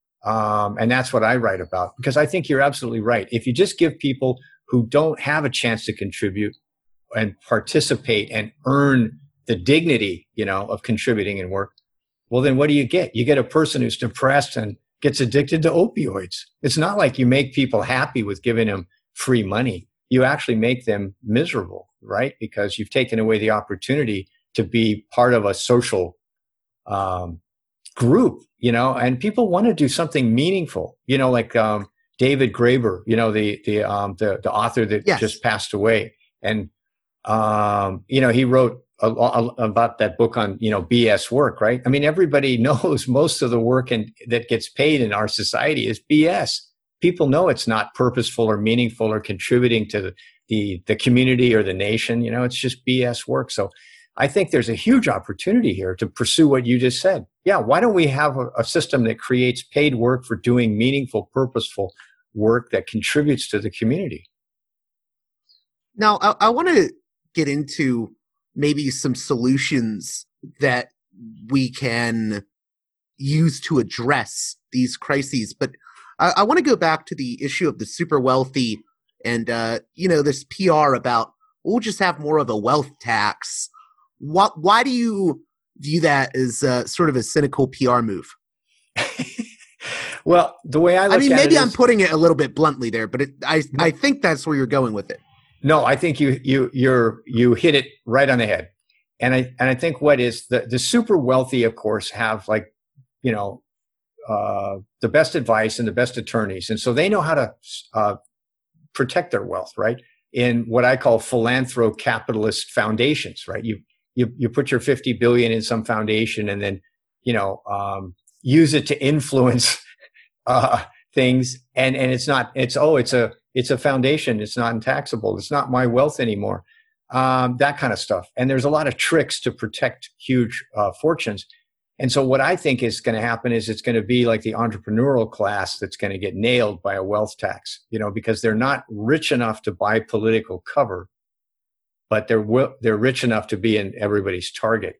And that's what I write about, because I think you're absolutely right. If you just give people who don't have a chance to contribute and participate and earn the dignity, of contributing in work, well, then what do you get? You get a person who's depressed and gets addicted to opioids. It's not like you make people happy with giving them free money. You actually make them miserable, right? Because you've taken away the opportunity to be part of a social group, and people want to do something meaningful, like David Graeber, the author that just passed away. And, he wrote about that book on, BS work, right? I mean, everybody knows most of the work that gets paid in our society is BS. People know it's not purposeful or meaningful or contributing to the community or the nation. It's just BS work. So I think there's a huge opportunity here to pursue what you just said. Yeah, why don't we have a system that creates paid work for doing meaningful, purposeful work that contributes to the community? Now, I want to get into maybe some solutions that we can use to address these crises. But I want to go back to the issue of the super wealthy and, this PR about we'll just have more of a wealth tax. Why do you view that as sort of a cynical PR move? Well, the way I look at it, maybe I'm putting it a little bit bluntly there, but I think that's where you're going with it. No, I think you hit it right on the head, and I think what is the super wealthy, of course, have the best advice and the best attorneys, and so they know how to protect their wealth, right? In what I call philanthro-capitalist foundations, right? You put your $50 billion in some foundation, and then use it to influence things, and it's a foundation. It's not taxable. It's not my wealth anymore. That kind of stuff. And there's a lot of tricks to protect huge fortunes. And so what I think is going to happen is it's going to be like the entrepreneurial class that's going to get nailed by a wealth tax, because they're not rich enough to buy political cover, but they're rich enough to be in everybody's target,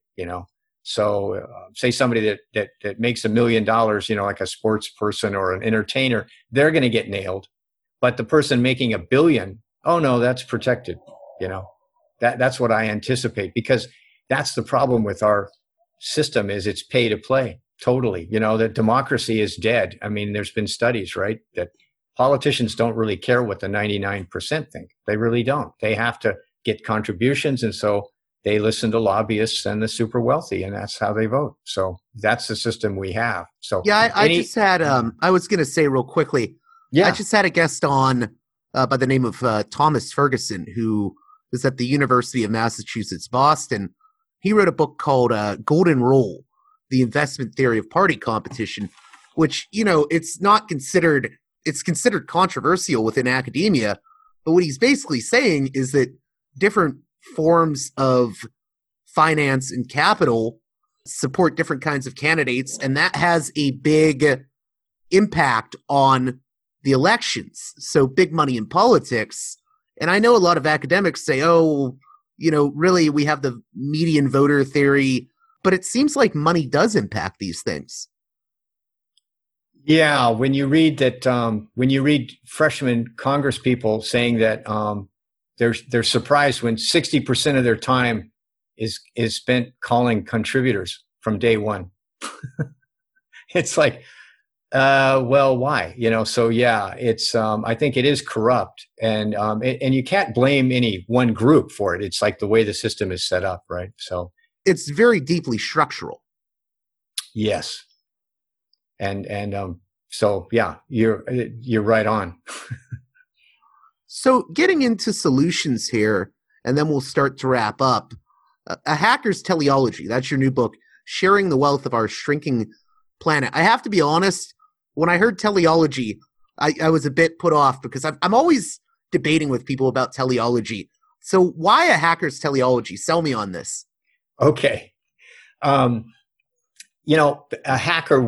So say somebody that makes $1 million, like a sports person or an entertainer, they're going to get nailed. But the person making $1 billion, oh no, that's protected. That's what I anticipate, because that's the problem with our system is it's pay to play totally. That democracy is dead. I mean, there's been studies, right, that politicians don't really care what the 99% think. They really don't. They have to get contributions. And so they listen to lobbyists and the super wealthy, and that's how they vote. So that's the system we have. So yeah, I just had, I was going to say real quickly, I just had a guest on by the name of Thomas Ferguson, who is at the University of Massachusetts, Boston. He wrote a book called Golden Rule, The Investment Theory of Party Competition, which, it's considered controversial within academia. But what he's basically saying is that different forms of finance and capital support different kinds of candidates, and that has a big impact on the elections. So big money in politics. And I know a lot of academics say, really, we have the median voter theory, but it seems like money does impact these things. Yeah, when you read freshman Congress people saying that they're surprised when 60% of their time is spent calling contributors from day one. It's like, well, why? So yeah, it's I think it is corrupt, and you can't blame any one group for it. It's like the way the system is set up, right? So it's very deeply structural. Yes, and so yeah, you're right on. So getting into solutions here, and then we'll start to wrap up. A Hacker's Teleology, that's your new book, Sharing the Wealth of Our Shrinking Planet. I have to be honest, when I heard teleology, I was a bit put off, because I'm always debating with people about teleology. So why a Hacker's Teleology? Sell me on this. Okay. A hacker,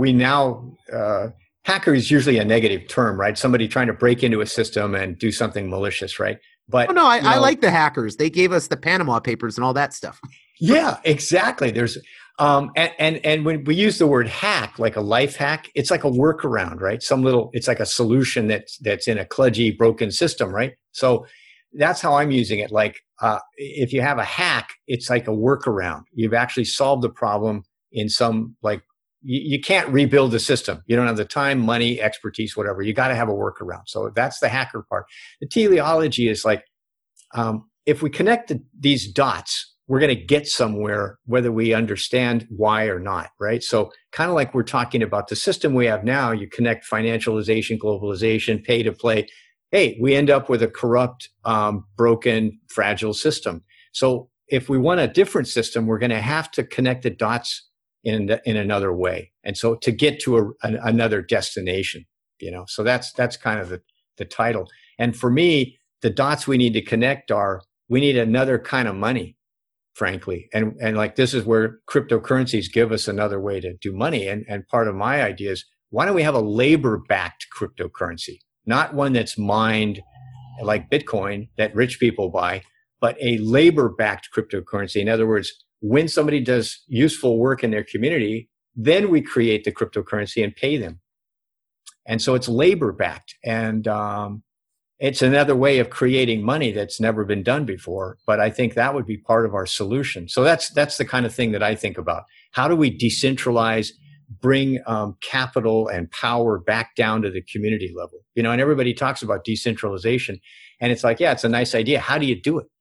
hacker is usually a negative term, right? Somebody trying to break into a system and do something malicious, right? But I like the hackers. They gave us the Panama Papers and all that stuff. Yeah, exactly. There's and when we use the word hack, like a life hack, it's like a workaround, right? It's like a solution that's in a kludgy, broken system, right? So that's how I'm using it. Like if you have a hack, it's like a workaround. You've actually solved the problem in some, like, you can't rebuild the system. You don't have the time, money, expertise, whatever. You got to have a workaround. So that's the hacker part. The teleology is like, if we connect these dots, we're going to get somewhere, whether we understand why or not, right? So kind of like we're talking about the system we have now, you connect financialization, globalization, pay to play. Hey, we end up with a corrupt, broken, fragile system. So if we want a different system, we're going to have to connect the dots in another way. And so to get to another destination, so that's kind of the title. And for me, the dots we need to connect we need another kind of money, frankly. And like, this is where cryptocurrencies give us another way to do money. And part of my idea is, why don't we have a labor-backed cryptocurrency? Not one that's mined like Bitcoin that rich people buy, but a labor-backed cryptocurrency. In other words, when somebody does useful work in their community, then we create the cryptocurrency and pay them. And so it's labor-backed. And it's another way of creating money that's never been done before. But I think that would be part of our solution. So that's the kind of thing that I think about. How do we decentralize, bring capital and power back down to the community level? And everybody talks about decentralization. And it's like, yeah, it's a nice idea. How do you do it?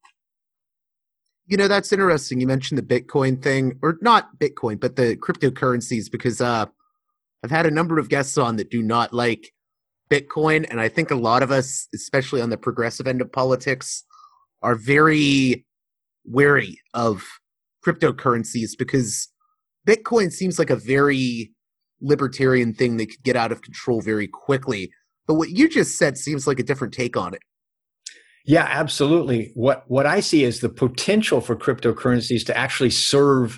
That's interesting. You mentioned the Bitcoin thing, or not Bitcoin, but the cryptocurrencies, because I've had a number of guests on that do not like Bitcoin. And I think a lot of us, especially on the progressive end of politics, are very wary of cryptocurrencies because Bitcoin seems like a very libertarian thing that could get out of control very quickly. But what you just said seems like a different take on it. Yeah, absolutely. What I see is the potential for cryptocurrencies to actually serve,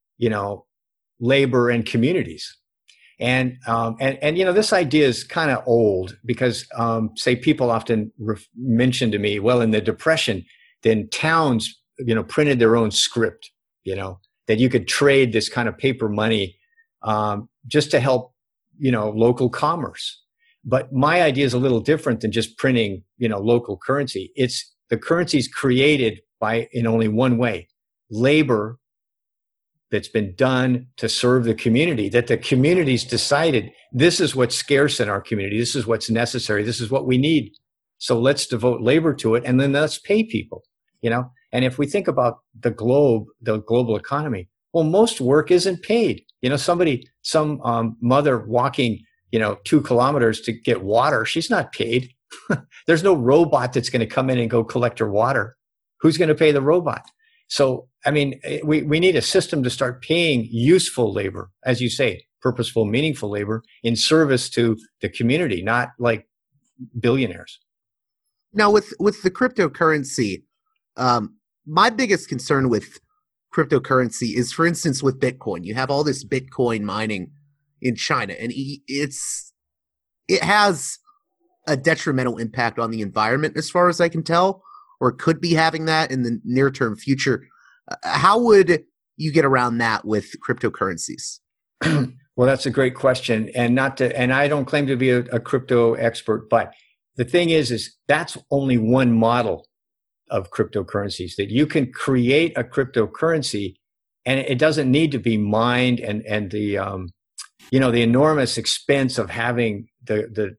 labor and communities. And this idea is kind of old because, say, people often mention to me, well, in the Depression, then towns, printed their own script, that you could trade this kind of paper money just to help, local commerce. But my idea is a little different than just printing, local currency. It's the currency is created in only one way: labor that's been done to serve the community, that the community's decided this is what's scarce in our community. This is what's necessary. This is what we need. So let's devote labor to it. And then let's pay people, And if we think about the global economy, well, most work isn't paid. Some mother walking, 2 kilometers to get water, she's not paid. There's no robot that's going to come in and go collect her water. Who's going to pay the robot? So, we need a system to start paying useful labor, as you say, purposeful, meaningful labor in service to the community, not like billionaires. Now, with the cryptocurrency, my biggest concern with cryptocurrency is, for instance, with Bitcoin. You have all this Bitcoin mining in China, and it has a detrimental impact on the environment, as far as I can tell, or could be having that in the near-term future. How would you get around that with cryptocurrencies? Well, that's a great question, and I don't claim to be a crypto expert, but the thing is that's only one model of cryptocurrencies, that you can create a cryptocurrency, and it doesn't need to be mined, and the the enormous expense of having the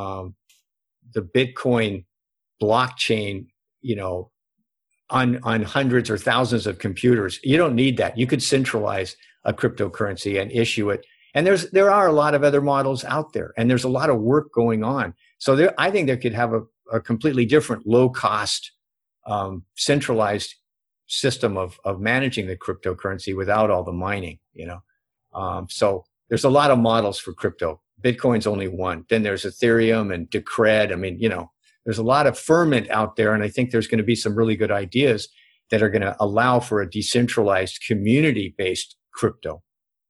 Bitcoin blockchain, on hundreds or thousands of computers. You don't need that. You could centralize a cryptocurrency and issue it. And there are a lot of other models out there, and there's a lot of work going on. So I think there could have a completely different low-cost, centralized system of managing the cryptocurrency without all the mining, So there's a lot of models for crypto. Bitcoin's only one. Then there's Ethereum and Decred. There's a lot of ferment out there, and I think there's going to be some really good ideas that are going to allow for a decentralized, community-based crypto.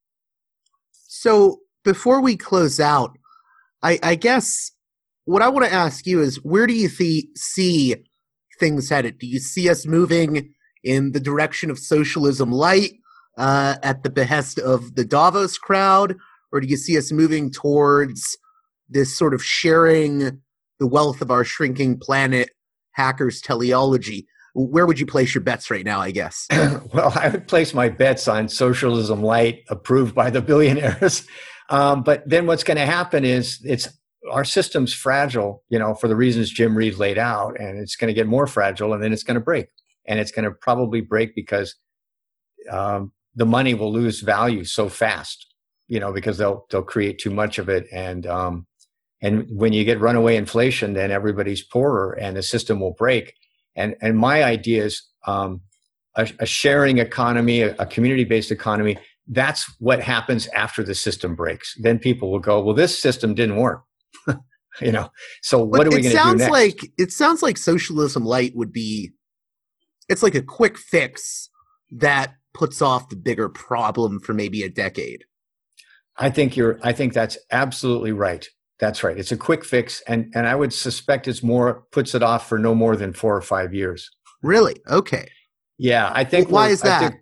So before we close out, I guess what I want to ask you is, where do you see things headed? Do you see us moving in the direction of socialism light at the behest of the Davos crowd, or do you see us moving towards this sort of sharing the wealth of our shrinking planet hackers teleology? Where would you place your bets right now, I guess? Well, I would place my bets on socialism light, approved by the billionaires. But then what's going to happen is our system's fragile, for the reasons Jim Reed laid out, and it's going to get more fragile, and then it's going to break. And it's going to probably break because the money will lose value so fast, because they'll create too much of it. And when you get runaway inflation, then everybody's poorer and the system will break. And my idea is a sharing economy, a community-based economy. That's what happens after the system breaks. Then people will go, well, this system didn't work. So what are we going to do next? It sounds like socialism light would be, it's like a quick fix that puts off the bigger problem for maybe a decade. I think that's absolutely right. That's right. It's a quick fix, and I would suspect puts it off for no more than 4 or 5 years. Really? Okay. Yeah, I think. Why is that?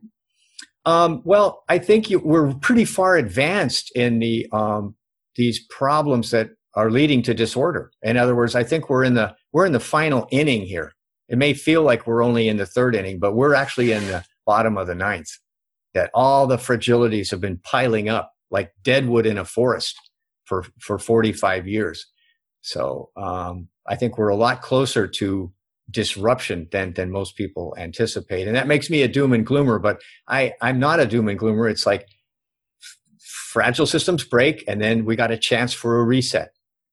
I think we're pretty far advanced in these problems that are leading to disorder. In other words, I think we're in the final inning here. It may feel like we're only in the 3rd inning, but we're actually in the bottom of the 9th. That all the fragilities have been piling up like deadwood in a forest for 45 years. So I think we're a lot closer to disruption than most people anticipate. And that makes me a doom and gloomer, but I'm not a doom and gloomer. It's like fragile systems break, and then we got a chance for a reset.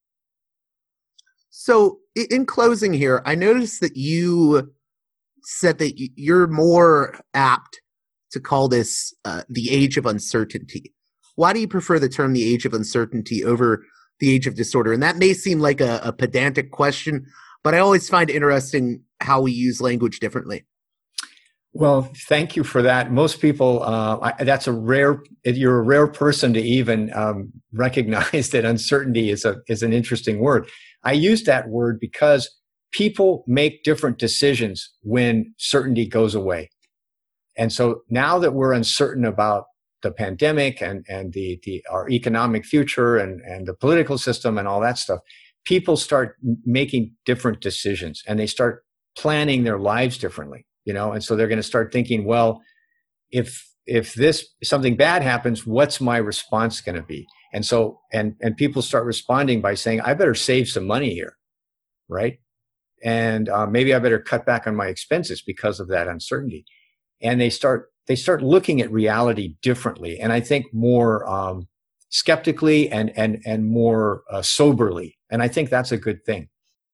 So in closing here, I noticed that you said that you're more apt to call this the age of uncertainty. Why do you prefer the term the age of uncertainty over the age of disorder? And that may seem like a pedantic question, but I always find it interesting how we use language differently. Well, thank you for that. Most people, you're a rare person to even recognize that uncertainty is an interesting word. I use that word because people make different decisions when certainty goes away. And so now that we're uncertain about the pandemic and our economic future and the political system and all that stuff, people start making different decisions and they start planning their lives differently, and so they're going to start thinking, well, if something bad happens, what's my response going to be? And so, and people start responding by saying, I better save some money here, right? And maybe I better cut back on my expenses because of that uncertainty. And they start looking at reality differently, and I think more skeptically and more soberly. And I think that's a good thing.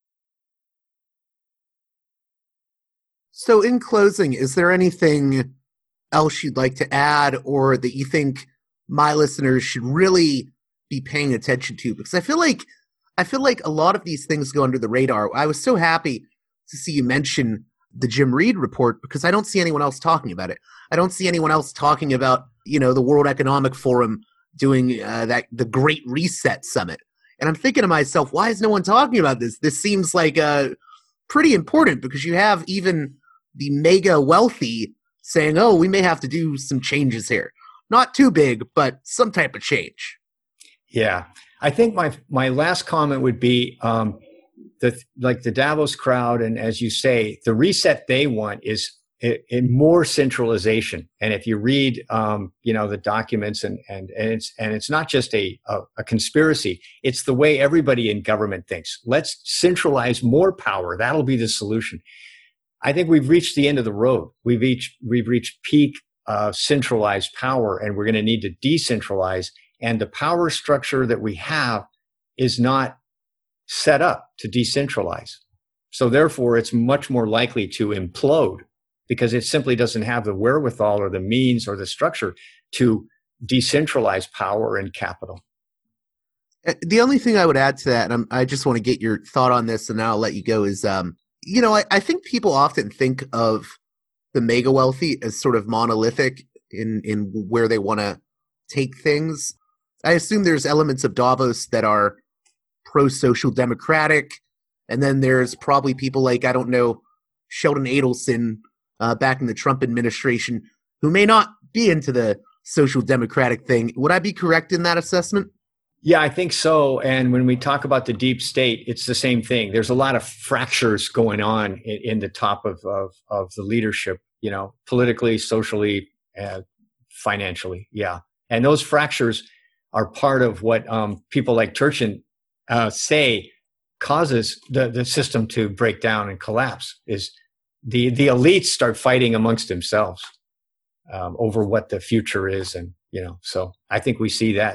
So in closing, is there anything else you'd like to add or that you think my listeners should really be paying attention to? Because I feel like a lot of these things go under the radar. I was so happy to see you mention the Jim Reed report because I don't see anyone else talking about it. I don't see anyone else talking about, the World Economic Forum doing the Great Reset Summit. And I'm thinking to myself, why is no one talking about this? This seems like pretty important because you have even the mega wealthy saying, oh, we may have to do some changes here. Not too big, but some type of change. Yeah. I think my last comment would be the Davos crowd, and as you say, the reset they want is more centralization. And if you read, the documents and it's not just a conspiracy, it's the way everybody in government thinks. Let's centralize more power. That'll be the solution. I think we've reached the end of the road. We've reached peak centralized power, and we're going to need to decentralize. And the power structure that we have is not set up to decentralize. So therefore, it's much more likely to implode because it simply doesn't have the wherewithal or the means or the structure to decentralize power and capital. The only thing I would add to that, and I just want to get your thought on this, and then I'll let you go, is, I think people often think of the mega wealthy as sort of monolithic in where they want to take things. I assume there's elements of Davos that are pro-social democratic, and then there's probably people like, I don't know, Sheldon Adelson back in the Trump administration who may not be into the social democratic thing. Would I be correct in that assessment? Yeah, I think so. And when we talk about the deep state, it's the same thing. There's a lot of fractures going on in the top of the leadership, politically, socially, financially. Yeah. And those fractures are part of what people like Turchin say causes the system to break down and collapse. Is the elites start fighting amongst themselves over what the future is. And, so I think we see that.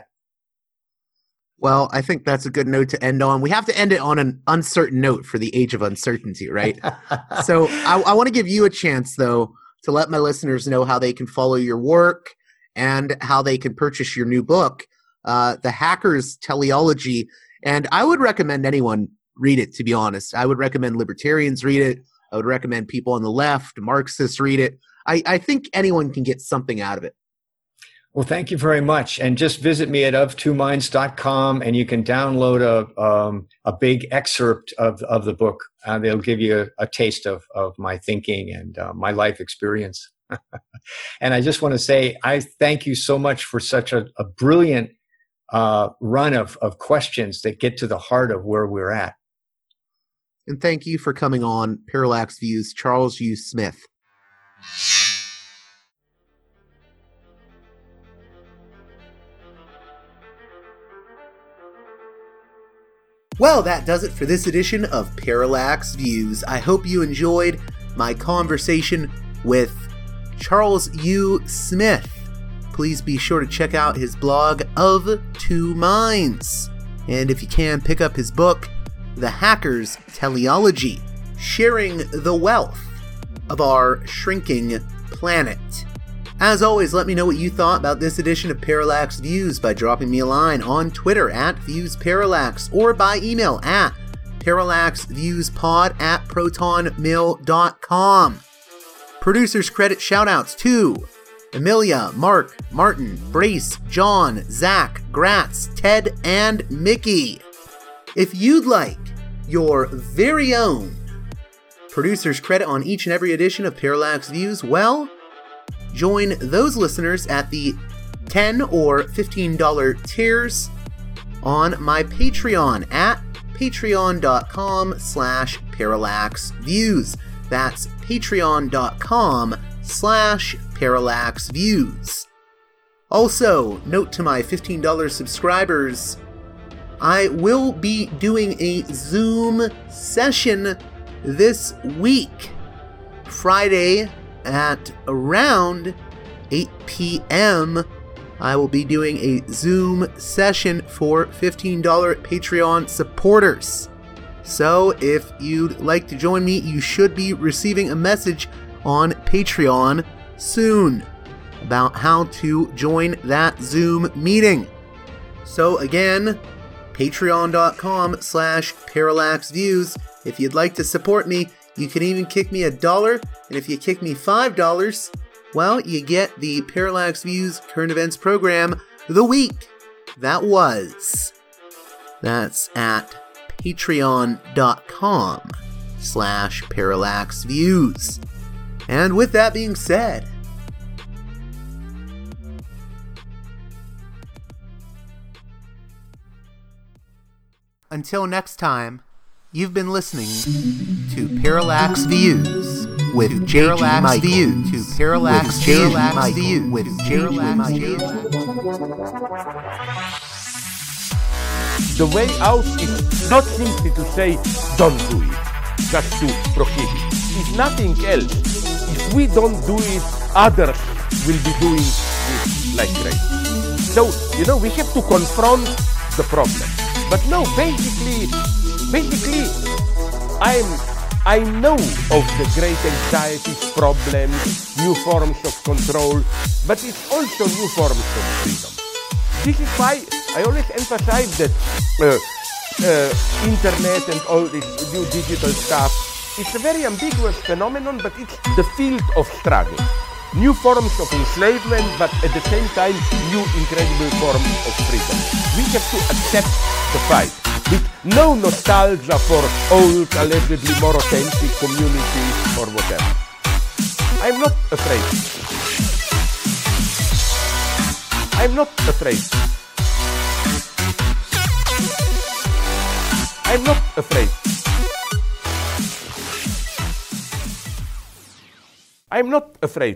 Well, I think that's a good note to end on. We have to end it on an uncertain note for the age of uncertainty, right? So I want to give you a chance, though, to let my listeners know how they can follow your work and how they can purchase your new book, The Hacker's Teleology. And I would recommend anyone read it, to be honest. I would recommend libertarians read it. I would recommend people on the left, Marxists read it. I think anyone can get something out of it. Well, thank you very much. And just visit me at oftwominds.com and you can download a big excerpt of the book. They'll give you a taste of my thinking and my life experience. And I just want to say, I thank you so much for such a brilliant run of questions that get to the heart of where we're at. And thank you for coming on Parallax Views, Charles U. Smith. Well, that does it for this edition of Parallax Views. I hope you enjoyed my conversation with Charles U. Smith. Please be sure to check out his blog, Of Two Minds. And if you can, pick up his book, The Hacker's Teleology, Sharing the Wealth of Our Shrinking Planet. As always, let me know what you thought about this edition of Parallax Views by dropping me a line on Twitter at ViewsParallax or by email at parallaxviewspod@protonmail.com. Producers credit shoutouts to Amelia, Mark, Martin, Brace, John, Zach, Gratz, Ted, and Mickey. If you'd like your very own producers credit on each and every edition of Parallax Views, well, join those listeners at the $10 or $15 tiers on my Patreon at patreon.com/parallaxviews. That's patreon.com/parallaxviews. Also, note to my $15 subscribers, I will be doing a Zoom session this week, Friday at around 8 p.m. I will be doing a Zoom session for $15 Patreon supporters. So if you'd like to join me, you should be receiving a message on Patreon soon about how to join that Zoom meeting. So again, patreon.com/parallaxviews. If you'd like to support me, you can even kick me $1, and if you kick me $5, well, you get the Parallax Views current events program the week that was. That's at patreon.com/parallaxviews. And with that being said, until next time, you've been listening to Parallax Views with Parallax Views. To Parallax Views with Parallax Views. The way out is not simply to say, don't do it, just to prohibit. It's nothing else. If we don't do it, others will be doing it like crazy. So, we have to confront the problem. But no, basically, I know of the great anxieties, problems, new forms of control, but it's also new forms of freedom. This is why I always emphasize that internet and all this new digital stuff, it's a very ambiguous phenomenon, but it's the field of struggle. New forms of enslavement, but at the same time, new incredible forms of freedom. We have to accept the fight with no nostalgia for old, allegedly more authentic communities or whatever. I'm not afraid. I'm not afraid. I'm not afraid. I'm not afraid.